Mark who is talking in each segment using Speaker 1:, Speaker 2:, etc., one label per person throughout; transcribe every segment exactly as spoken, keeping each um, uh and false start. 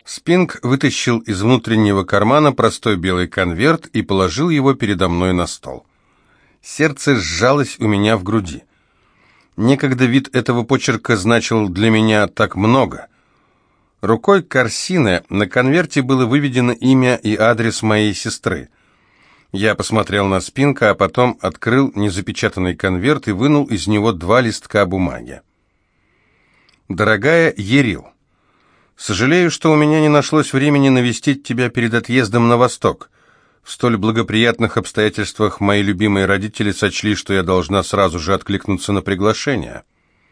Speaker 1: Спинк вытащил из внутреннего кармана простой белый конверт и положил его передо мной на стол. Сердце сжалось у меня в груди. Некогда вид этого почерка значил для меня так много. Рукой Корсины на конверте было выведено имя и адрес моей сестры. Я посмотрел на Спинка, а потом открыл незапечатанный конверт и вынул из него два листка бумаги. «Дорогая Ерил, сожалею, что у меня не нашлось времени навестить тебя перед отъездом на восток. В столь благоприятных обстоятельствах мои любимые родители сочли, что я должна сразу же откликнуться на приглашение.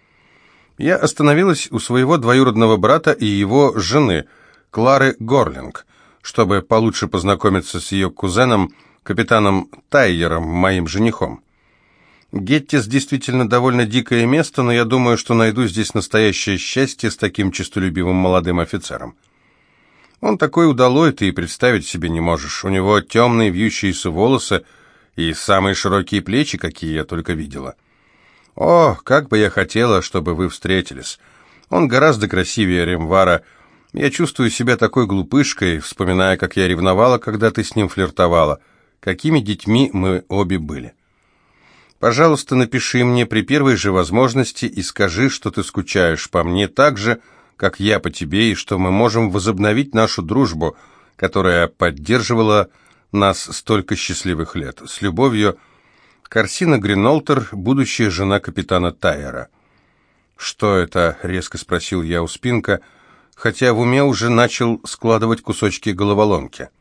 Speaker 1: Я остановилась у своего двоюродного брата и его жены, Клары Горлинг, чтобы получше познакомиться с ее кузеном, капитаном Тайером, моим женихом. Геттис действительно довольно дикое место, но я думаю, что найду здесь настоящее счастье с таким честолюбивым молодым офицером. Он такой удалой, ты и представить себе не можешь. У него темные вьющиеся волосы и самые широкие плечи, какие я только видела. О, как бы я хотела, чтобы вы встретились. Он гораздо красивее Ремвара. Я чувствую себя такой глупышкой, вспоминая, как я ревновала, когда ты с ним флиртовала. Какими детьми мы обе были. Пожалуйста, напиши мне при первой же возможности и скажи, что ты скучаешь по мне так же, как я по тебе, и что мы можем возобновить нашу дружбу, которая поддерживала нас столько счастливых лет. С любовью, Корсина Гринолтер, будущая жена капитана Тайера». «Что это?» — резко спросил я у Спинка, хотя в уме уже начал складывать кусочки головоломки.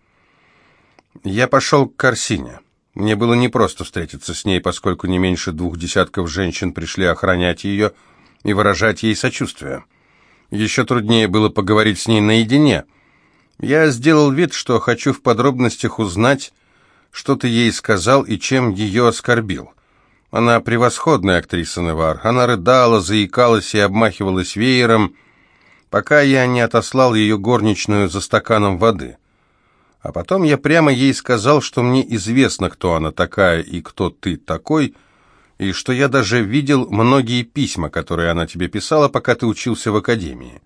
Speaker 1: «Я пошел к Корсине. Мне было непросто встретиться с ней, поскольку не меньше двух десятков женщин пришли охранять ее и выражать ей сочувствие. Еще труднее было поговорить с ней наедине. Я сделал вид, что хочу в подробностях узнать, что ты ей сказал и чем ее оскорбил. Она превосходная актриса, Невар. Она рыдала, заикалась и обмахивалась веером, пока я не отослал ее горничную за стаканом воды. А потом я прямо ей сказал, что мне известно, кто она такая и кто ты такой, и что я даже видел многие письма, которые она тебе писала, пока ты учился в академии.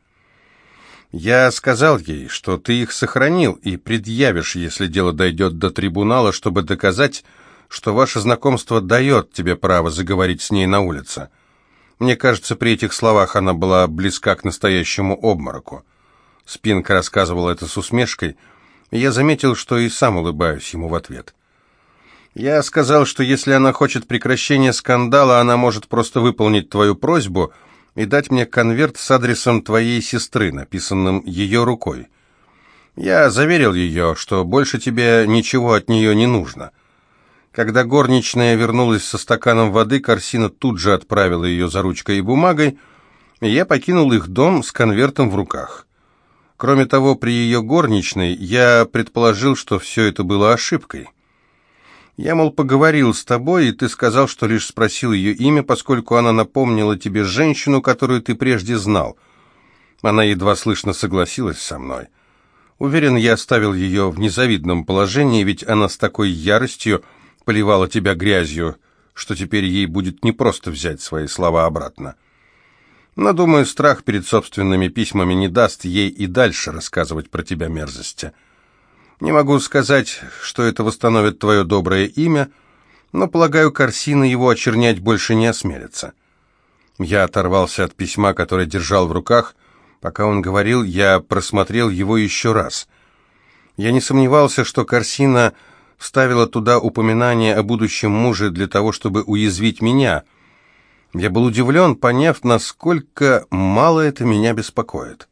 Speaker 1: Я сказал ей, что ты их сохранил и предъявишь, если дело дойдет до трибунала, чтобы доказать, что ваше знакомство дает тебе право заговорить с ней на улице. Мне кажется, при этих словах она была близка к настоящему обмороку. Спинк рассказывал это с усмешкой, и я заметил, что и сам улыбаюсь ему в ответ. Я сказал, что если она хочет прекращения скандала, она может просто выполнить твою просьбу и дать мне конверт с адресом твоей сестры, написанным ее рукой. Я заверил ее, что больше тебе ничего от нее не нужно. Когда горничная вернулась со стаканом воды, Корсина тут же отправила ее за ручкой и бумагой, и я покинул их дом с конвертом в руках. Кроме того, при ее горничной я предположил, что все это было ошибкой. Я, мол, поговорил с тобой, и ты сказал, что лишь спросил ее имя, поскольку она напомнила тебе женщину, которую ты прежде знал. Она едва слышно согласилась со мной. Уверен, я оставил ее в незавидном положении, ведь она с такой яростью поливала тебя грязью, что теперь ей будет непросто взять свои слова обратно. Но, думаю, страх перед собственными письмами не даст ей и дальше рассказывать про тебя мерзости. Не могу сказать, что это восстановит твое доброе имя, но, полагаю, Корсина его очернять больше не осмелится». Я оторвался от письма, которое держал в руках. Пока он говорил, я просмотрел его еще раз. Я не сомневался, что Корсина вставила туда упоминание о будущем муже для того, чтобы уязвить меня. Я был удивлен, поняв, насколько мало это меня беспокоит.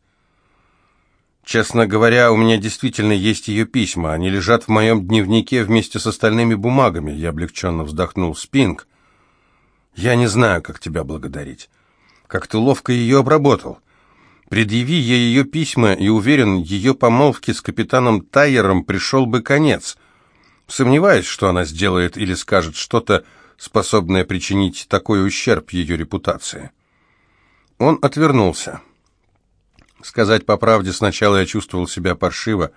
Speaker 1: Честно говоря, у меня действительно есть ее письма. Они лежат в моем дневнике вместе с остальными бумагами. Я облегченно вздохнул. Спинк, я не знаю, как тебя благодарить. Как ты ловко ее обработал. Предъяви я ее письма, и уверен, ее помолвке с капитаном Тайером пришел бы конец. Сомневаюсь, что она сделает или скажет что-то, способное причинить такой ущерб ее репутации. Он отвернулся. Сказать по правде, сначала я чувствовал себя паршиво,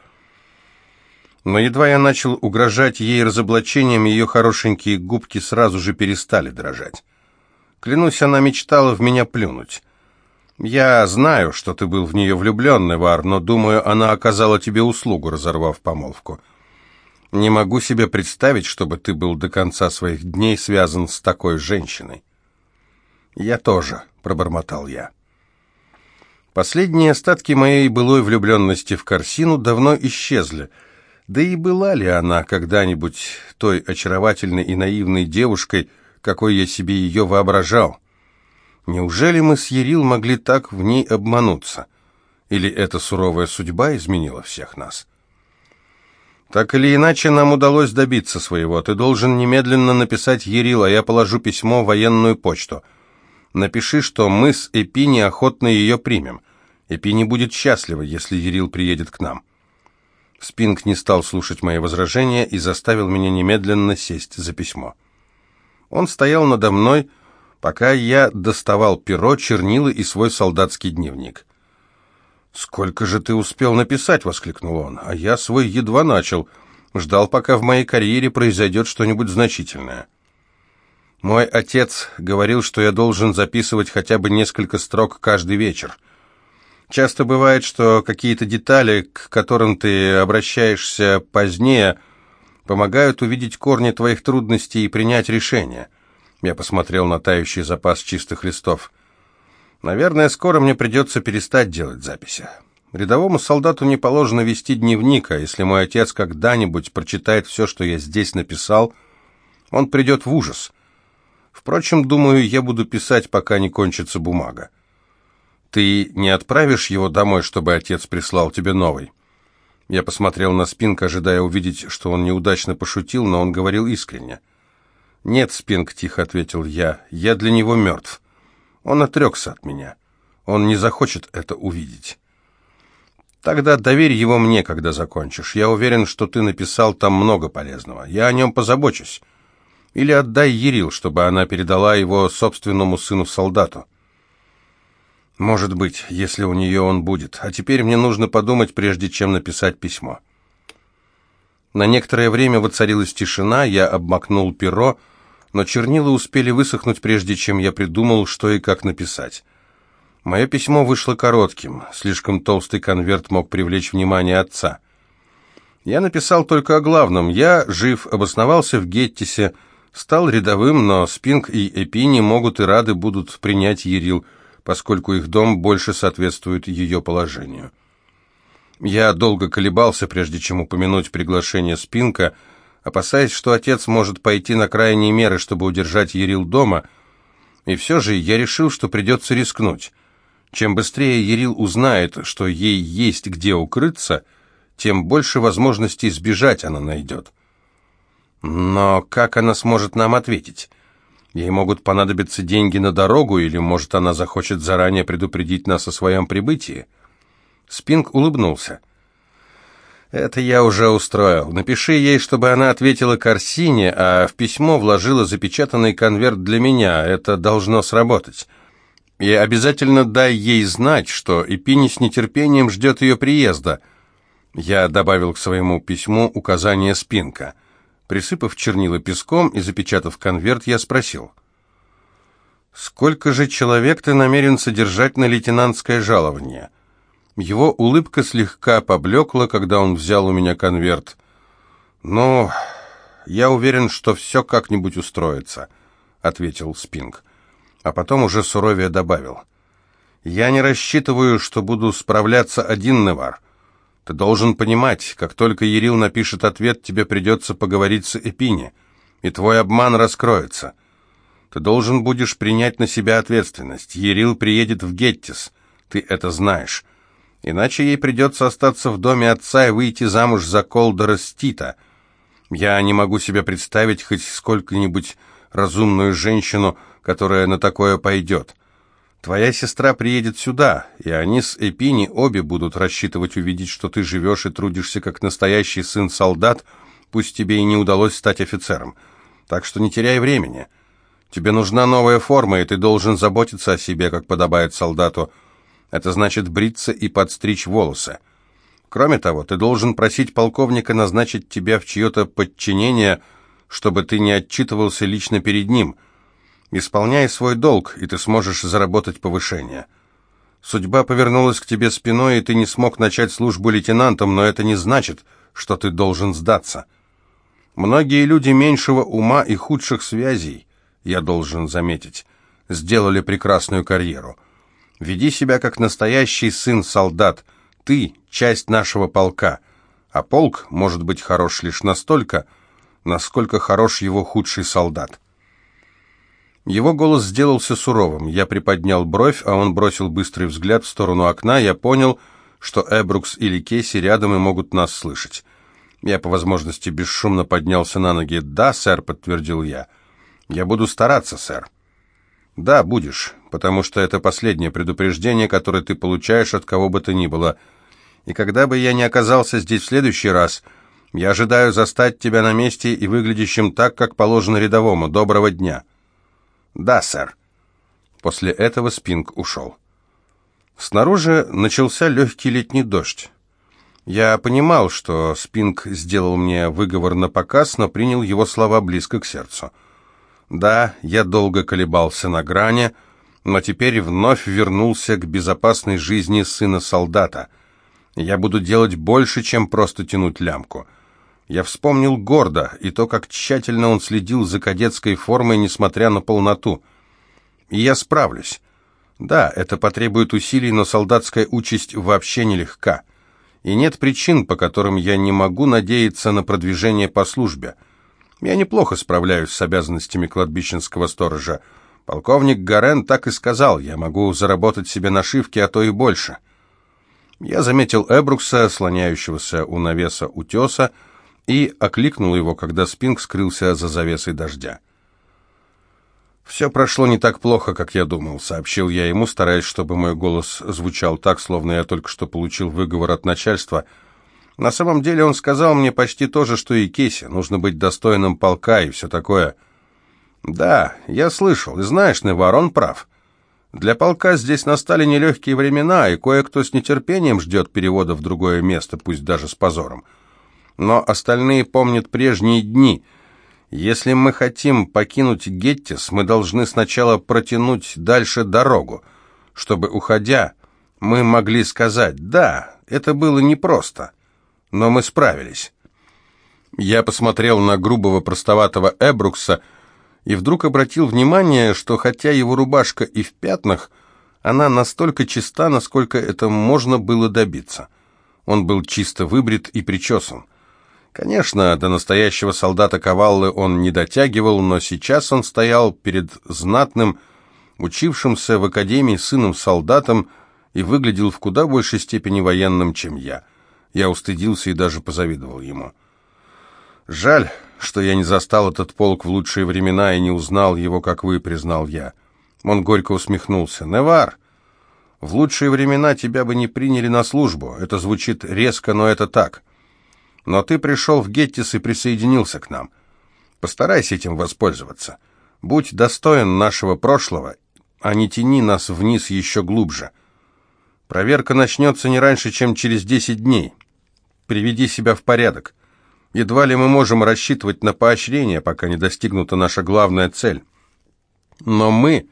Speaker 1: но едва я начал угрожать ей разоблачением, ее хорошенькие губки сразу же перестали дрожать. Клянусь, она мечтала в меня плюнуть. Я знаю, что ты был в нее влюблен, Невар, но, думаю, она оказала тебе услугу, разорвав помолвку. Не могу себе представить, чтобы ты был до конца своих дней связан с такой женщиной». «Я тоже», — пробормотал я. Последние остатки моей былой влюбленности в Корсину давно исчезли. Да и была ли она когда-нибудь той очаровательной и наивной девушкой, какой я себе ее воображал? Неужели мы с Ярил могли так в ней обмануться? Или эта суровая судьба изменила всех нас? Так или иначе, нам удалось добиться своего. Ты должен немедленно написать Ярил, а я положу письмо в военную почту. Напиши, что мы с Эпини охотно ее примем. Эпини будет счастлива, если Ярил приедет к нам». Спинг не стал слушать мои возражения и заставил меня немедленно сесть за письмо. Он стоял надо мной, пока я доставал перо, чернила и свой солдатский дневник. «Сколько же ты успел написать?» — воскликнул он. «А я свой едва начал. Ждал, пока в моей карьере произойдет что-нибудь значительное». «Мой отец говорил, что я должен записывать хотя бы несколько строк каждый вечер. Часто бывает, что какие-то детали, к которым ты обращаешься позднее, помогают увидеть корни твоих трудностей и принять решение». Я посмотрел на тающий запас чистых листов. «Наверное, скоро мне придется перестать делать записи. Рядовому солдату не положено вести дневник, а если мой отец когда-нибудь прочитает все, что я здесь написал, он придет в ужас. Впрочем, думаю, я буду писать, пока не кончится бумага. Ты не отправишь его домой, чтобы отец прислал тебе новый?» Я посмотрел на Спинг, ожидая увидеть, что он неудачно пошутил, но он говорил искренне. «Нет, Спинг», — тихо ответил я, — «я для него мертв. Он отрекся от меня. Он не захочет это увидеть». «Тогда доверь его мне, когда закончишь. Я уверен, что ты написал там много полезного. Я о нем позабочусь. Или отдай Ярил, чтобы она передала его собственному сыну-солдату». «Может быть, если у нее он будет. А теперь мне нужно подумать, прежде чем написать письмо». На некоторое время воцарилась тишина, я обмакнул перо, но чернила успели высохнуть, прежде чем я придумал, что и как написать. Мое письмо вышло коротким, слишком толстый конверт мог привлечь внимание отца. Я написал только о главном. Я жив, обосновался в Геттисе, стал рядовым, но Спинг и Эпини могут и рады будут принять Ярил, поскольку их дом больше соответствует ее положению. Я долго колебался, прежде чем упомянуть приглашение Спинка, опасаясь, что отец может пойти на крайние меры, чтобы удержать Ярил дома, и все же я решил, что придется рискнуть. Чем быстрее Ярил узнает, что ей есть где укрыться, тем больше возможностей сбежать она найдет. Но как она сможет нам ответить? Ей могут понадобиться деньги на дорогу, или, может, она захочет заранее предупредить нас о своем прибытии? Спинг улыбнулся. «Это я уже устроил. Напиши ей, чтобы она ответила Корсине, а в письмо вложила запечатанный конверт для меня. Это должно сработать. И обязательно дай ей знать, что Эпини с нетерпением ждет ее приезда». Я добавил к своему письму указание Спинка. Присыпав чернила песком и запечатав конверт, я спросил: «Сколько же человек ты намерен содержать на лейтенантское жалование?» Его улыбка слегка поблекла, когда он взял у меня конверт. «Ну, я уверен, что все как-нибудь устроится», — ответил Спинг. А потом уже суровее добавил: «Я не рассчитываю, что буду справляться один, Невар. Ты должен понимать, как только Ярил напишет ответ, тебе придется поговорить с Эпини, и твой обман раскроется. Ты должен будешь принять на себя ответственность. Ярил приедет в Геттис, ты это знаешь. Иначе ей придется остаться в доме отца и выйти замуж за Колдора Стита. Я не могу себе представить хоть сколько-нибудь разумную женщину, которая на такое пойдет. Твоя сестра приедет сюда, и они с Эпини обе будут рассчитывать увидеть, что ты живешь и трудишься как настоящий сын-солдат, пусть тебе и не удалось стать офицером. Так что не теряй времени. Тебе нужна новая форма, и ты должен заботиться о себе, как подобает солдату. Это значит бриться и подстричь волосы. Кроме того, ты должен просить полковника назначить тебя в чье-то подчинение, чтобы ты не отчитывался лично перед ним. Исполняй свой долг, и ты сможешь заработать повышение. Судьба повернулась к тебе спиной, и ты не смог начать службу лейтенантом, но это не значит, что ты должен сдаться. Многие люди меньшего ума и худших связей, я должен заметить, сделали прекрасную карьеру. Веди себя как настоящий сын-солдат. Ты — часть нашего полка, а полк может быть хорош лишь настолько, насколько хорош его худший солдат. Его голос сделался суровым. Я приподнял бровь, а он бросил быстрый взгляд в сторону окна. Я понял, что Эбрукс или Кейси рядом и могут нас слышать. Я по возможности бесшумно поднялся на ноги. «Да, сэр», — подтвердил я. «Я буду стараться, сэр». «Да, будешь, потому что это последнее предупреждение, которое ты получаешь от кого бы то ни было. И когда бы я не оказался здесь в следующий раз, я ожидаю застать тебя на месте и выглядящим так, как положено рядовому. Доброго дня». «Да, сэр». После этого Спинг ушел. Снаружи начался легкий летний дождь. Я понимал, что Спинг сделал мне выговор на показ, но принял его слова близко к сердцу. Да, я долго колебался на грани, но теперь вновь вернулся к безопасной жизни сына солдата. Я буду делать больше, чем просто тянуть лямку. Я вспомнил Горда и то, как тщательно он следил за кадетской формой, несмотря на полноту. И я справлюсь. Да, это потребует усилий, но солдатская участь вообще нелегка. И нет причин, по которым я не могу надеяться на продвижение по службе. Я неплохо справляюсь с обязанностями кладбищенского сторожа. Полковник Гарен так и сказал, я могу заработать себе нашивки, а то и больше. Я заметил Эбрукса, слоняющегося у навеса утеса, и окликнул его, когда Спинг скрылся за завесой дождя. «Все прошло не так плохо, как я думал», — сообщил я ему, стараясь, чтобы мой голос звучал так, словно я только что получил выговор от начальства. На самом деле он сказал мне почти то же, что и Кейси. Нужно быть достойным полка и все такое. «Да, я слышал. И знаешь, Невар, он прав. Для полка здесь настали нелегкие времена, и кое-кто с нетерпением ждет перевода в другое место, пусть даже с позором. Но остальные помнят прежние дни. Если мы хотим покинуть Геттис, мы должны сначала протянуть дальше дорогу, чтобы, уходя, мы могли сказать: да, это было непросто, но мы справились». Я посмотрел на грубого простоватого Эбрукса и вдруг обратил внимание, что хотя его рубашка и в пятнах, она настолько чиста, насколько это можно было добиться. Он был чисто выбрит и причесан. Конечно, до настоящего солдата Каваллы он не дотягивал, но сейчас он стоял перед знатным, учившимся в академии сыном-солдатом и выглядел в куда большей степени военным, чем я. Я устыдился и даже позавидовал ему. «Жаль, что я не застал этот полк в лучшие времена и не узнал его, как вы», — признал я. Он горько усмехнулся. «Невар, в лучшие времена тебя бы не приняли на службу. Это звучит резко, но это так. Но ты пришел в Геттис и присоединился к нам. Постарайся этим воспользоваться. Будь достоин нашего прошлого, а не тяни нас вниз еще глубже. Проверка начнется не раньше, чем через десять дней. Приведи себя в порядок. Едва ли мы можем рассчитывать на поощрение, пока не достигнута наша главная цель. Но мы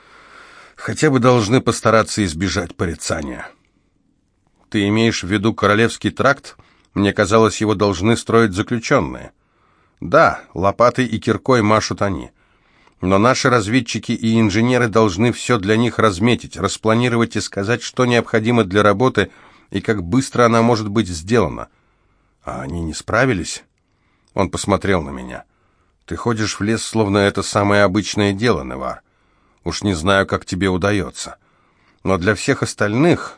Speaker 1: хотя бы должны постараться избежать порицания». «Ты имеешь в виду Королевский тракт? Мне казалось, его должны строить заключенные». «Да, лопатой и киркой машут они. Но наши разведчики и инженеры должны все для них разметить, распланировать и сказать, что необходимо для работы и как быстро она может быть сделана». «А они не справились?» Он посмотрел на меня. «Ты ходишь в лес, словно это самое обычное дело, Невар. Уж не знаю, как тебе удается. Но для всех остальных...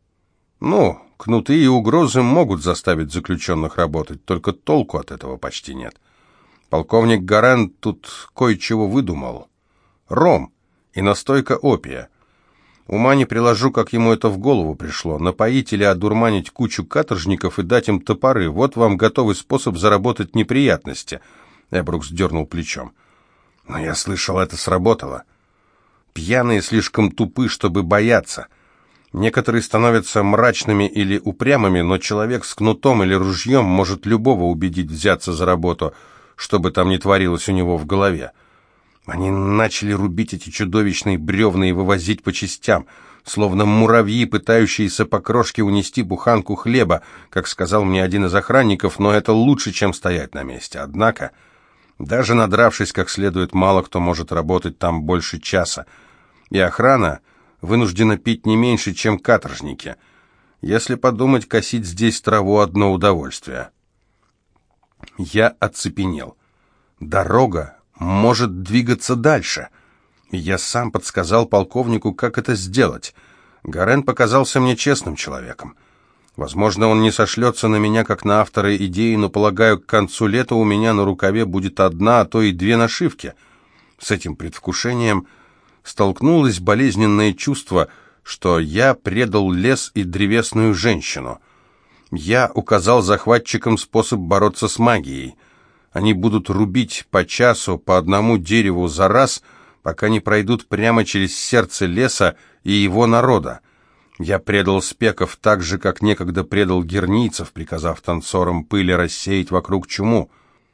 Speaker 1: Ну, кнуты и угрозы могут заставить заключенных работать, только толку от этого почти нет. Полковник Гарен тут кое-чего выдумал. Ром и настойка опия. Ума не приложу, как ему это в голову пришло. Напоить или одурманить кучу каторжников и дать им топоры. Вот вам готовый способ заработать неприятности». Эбрукс дернул плечом. «Но я слышал, это сработало. Пьяные слишком тупы, чтобы бояться. Некоторые становятся мрачными или упрямыми, но человек с кнутом или ружьем может любого убедить взяться за работу, что бы там ни творилось у него в голове. Они начали рубить эти чудовищные бревна и вывозить по частям. словно муравьи, пытающиеся по крошке унести буханку хлеба, как сказал мне один из охранников, но это лучше, чем стоять на месте. Однако, даже надравшись как следует, мало кто может работать там больше часа, и охрана вынуждена пить не меньше, чем каторжники. Если подумать, косить здесь траву — одно удовольствие. Я оцепенел. Дорога может двигаться дальше. Я сам подсказал полковнику, как это сделать. Гарен показался мне честным человеком. Возможно, он не сошлется на меня, как на автора идеи, но, полагаю, к концу лета у меня на рукаве будет одна, а то и две нашивки. С этим предвкушением столкнулось болезненное чувство, что я предал лес и древесную женщину. Я указал захватчикам способ бороться с магией. Они будут рубить по часу, по одному дереву за раз, пока не пройдут прямо через сердце леса и его народа. Я предал спеков так же, как некогда предал гернийцев, приказав танцорам пыли рассеять вокруг чуму.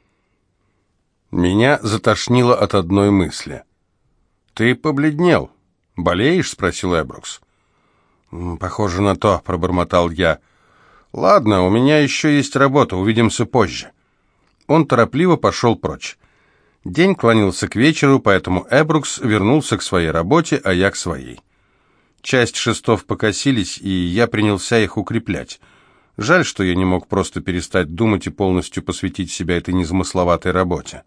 Speaker 1: Меня затошнило от одной мысли. «Ты побледнел. Болеешь?» — спросил Эбрукс. «Похоже на то», — пробормотал я. «Ладно, у меня еще есть работа, увидимся позже». Он торопливо пошел прочь. День клонился к вечеру, поэтому Эбрукс вернулся к своей работе, а я к своей. Часть шестов покосились, и я принялся их укреплять. Жаль, что я не мог просто перестать думать и полностью посвятить себя этой незамысловатой работе.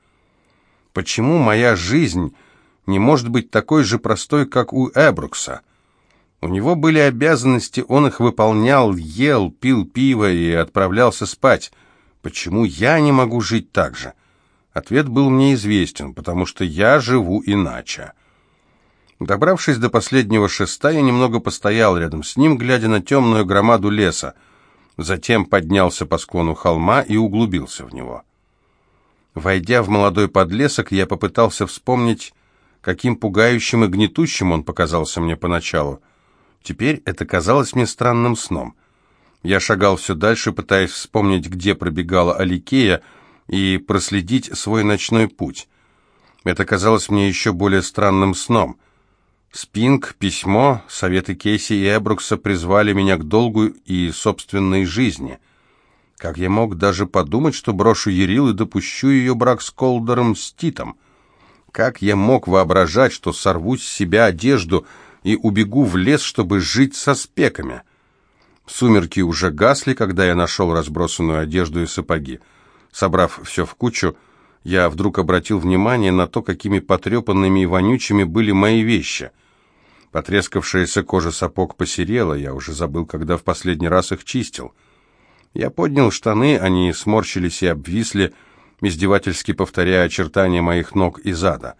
Speaker 1: Почему моя жизнь не может быть такой же простой, как у Эбрукса? У него были обязанности, он их выполнял, ел, пил пиво и отправлялся спать. Почему я не могу жить так же? Ответ был мне известен, потому что я живу иначе. Добравшись до последнего шеста, я немного постоял рядом с ним, глядя на темную громаду леса. Затем поднялся по склону холма и углубился в него. Войдя в молодой подлесок, я попытался вспомнить, каким пугающим и гнетущим он показался мне поначалу. Теперь это казалось мне странным сном. Я шагал все дальше, пытаясь вспомнить, где пробегала Аликея, и проследить свой ночной путь. Это казалось мне еще более странным сном. Спинг, письмо, советы Кейси и Эбрукса призвали меня к долгу и собственной жизни. Как я мог даже подумать, что брошу Ярил и допущу ее брак с Колдером Ститом? Как я мог воображать, что сорву с себя одежду и убегу в лес, чтобы жить со спеками? Сумерки уже гасли, когда я нашел разбросанную одежду и сапоги. Собрав все в кучу, я вдруг обратил внимание на то, какими потрепанными и вонючими были мои вещи. Потрескавшаяся кожа сапог посерела, я уже забыл, когда в последний раз их чистил. Я поднял штаны, они сморщились и обвисли, издевательски повторяя очертания моих ног и зада.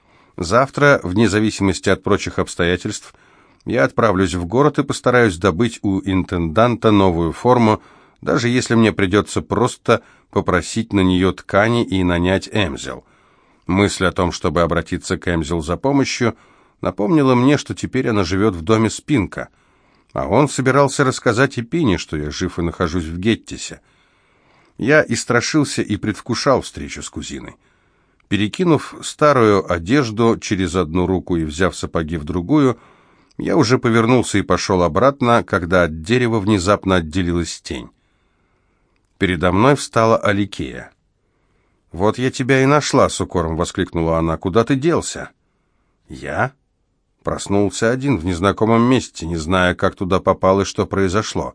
Speaker 1: Завтра, вне зависимости от прочих обстоятельств, я отправлюсь в город и постараюсь добыть у интенданта новую форму, даже если мне придется просто попросить на нее ткани и нанять Эмзел. Мысль о том, чтобы обратиться к Эмзел за помощью, напомнила мне, что теперь она живет в доме Спинка, а он собирался рассказать и Пине, что я жив и нахожусь в Геттисе. Я и страшился, и предвкушал встречу с кузиной. Перекинув старую одежду через одну руку и взяв сапоги в другую, я уже повернулся и пошел обратно, когда от дерева внезапно отделилась тень. Передо мной встала Аликея. «Вот я тебя и нашла», — с укором воскликнула она. «Куда ты делся?» «Я?» Проснулся один в незнакомом месте, не зная, как туда попал и что произошло.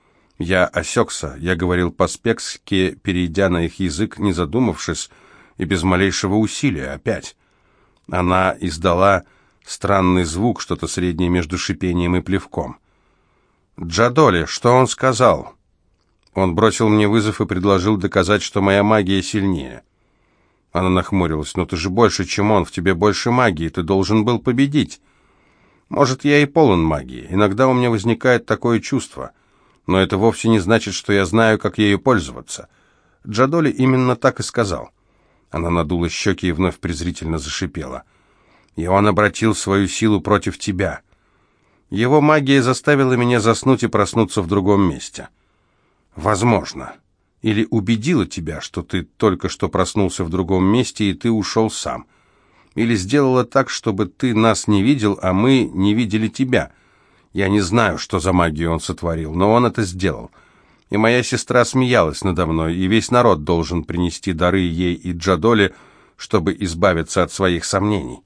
Speaker 1: Я осекся, я говорил по-спекски, перейдя на их язык, не задумавшись, и без малейшего усилия опять. Она издала странный звук, что-то среднее между шипением и плевком. «Джадоли, что он сказал?» Он бросил мне вызов и предложил доказать, что моя магия сильнее. Она нахмурилась. «Но ты же больше, чем он, в тебе больше магии, ты должен был победить». «Может, я и полон магии, иногда у меня возникает такое чувство, но это вовсе не значит, что я знаю, как ею пользоваться». Джадоли именно так и сказал. Она надула щеки и вновь презрительно зашипела. «И он обратил свою силу против тебя. Его магия заставила меня заснуть и проснуться в другом месте. Возможно. Или убедила тебя, что ты только что проснулся в другом месте, и ты ушел сам. Или сделала так, чтобы ты нас не видел, а мы не видели тебя. Я не знаю, что за магию он сотворил, но он это сделал. И моя сестра смеялась надо мной, и весь народ должен принести дары ей и Джадоле, чтобы избавиться от своих сомнений.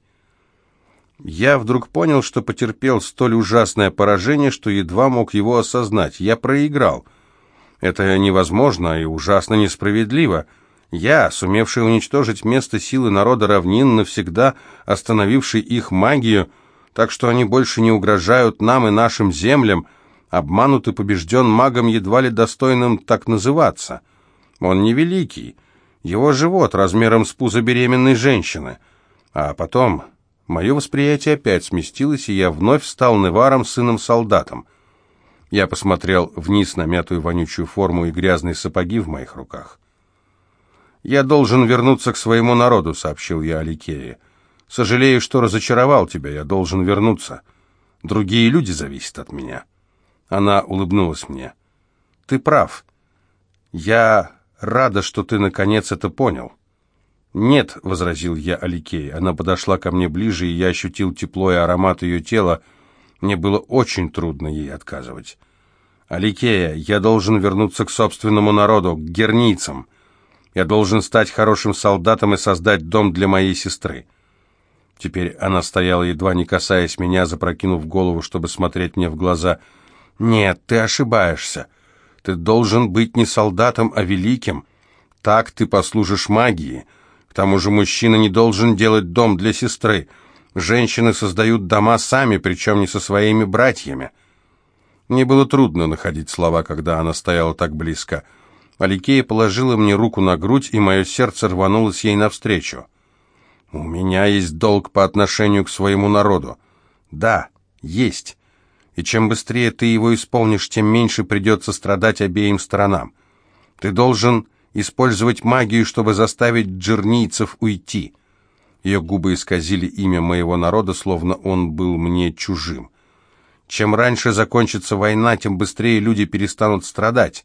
Speaker 1: Я вдруг понял, что потерпел столь ужасное поражение, что едва мог его осознать. Я проиграл. Это невозможно и ужасно несправедливо. Я, сумевший уничтожить место силы народа равнин, навсегда остановивший их магию, так что они больше не угрожают нам и нашим землям, обманут и побежден магом, едва ли достойным так называться. Он невеликий, его живот размером с пузо беременной женщины. А потом мое восприятие опять сместилось, и я вновь стал Неваром, сыном-солдатом. Я посмотрел вниз на мятую вонючую форму и грязные сапоги в моих руках. «Я должен вернуться к своему народу», — сообщил я Аликее. «Сожалею, что разочаровал тебя, я должен вернуться. Другие люди зависят от меня». Она улыбнулась мне. «Ты прав. Я рада, что ты наконец это понял». «Нет», — возразил я Аликее. Она подошла ко мне ближе, и я ощутил тепло и аромат ее тела. Мне было очень трудно ей отказывать. «Аликея, я должен вернуться к собственному народу, к гернийцам. Я должен стать хорошим солдатом и создать дом для моей сестры». Теперь она стояла, едва не касаясь меня, запрокинув голову, чтобы смотреть мне в глаза. «Нет, ты ошибаешься. Ты должен быть не солдатом, а великим. Так ты послужишь магии. К тому же мужчина не должен делать дом для сестры. Женщины создают дома сами, причем не со своими братьями». Мне было трудно находить слова, когда она стояла так близко. Аликея положила мне руку на грудь, и мое сердце рванулось ей навстречу. «У меня есть долг по отношению к своему народу». «Да, есть. И чем быстрее ты его исполнишь, тем меньше придется страдать обеим сторонам. Ты должен использовать магию, чтобы заставить джернийцев уйти». Ее губы исказили имя моего народа, словно он был мне чужим. «Чем раньше закончится война, тем быстрее люди перестанут страдать».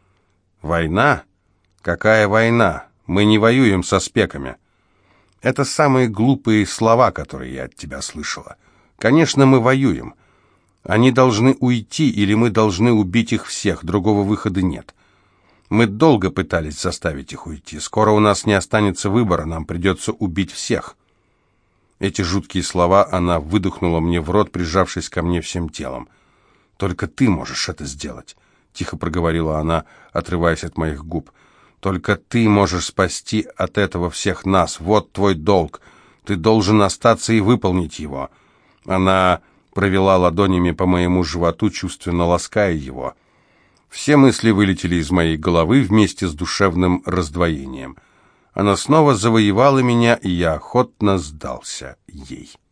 Speaker 1: «Война? Какая война? Мы не воюем со спеками». «Это самые глупые слова, которые я от тебя слышала. Конечно, мы воюем. Они должны уйти, или мы должны убить их всех, другого выхода нет. Мы долго пытались заставить их уйти. Скоро у нас не останется выбора, нам придется убить всех». Эти жуткие слова она выдохнула мне в рот, прижавшись ко мне всем телом. «Только ты можешь это сделать», — тихо проговорила она, отрываясь от моих губ. «Только ты можешь спасти от этого всех нас. Вот твой долг. Ты должен остаться и выполнить его». Она провела ладонями по моему животу, чувственно лаская его. Все мысли вылетели из моей головы вместе с душевным раздвоением. Она снова завоевала меня, и я охотно сдался ей.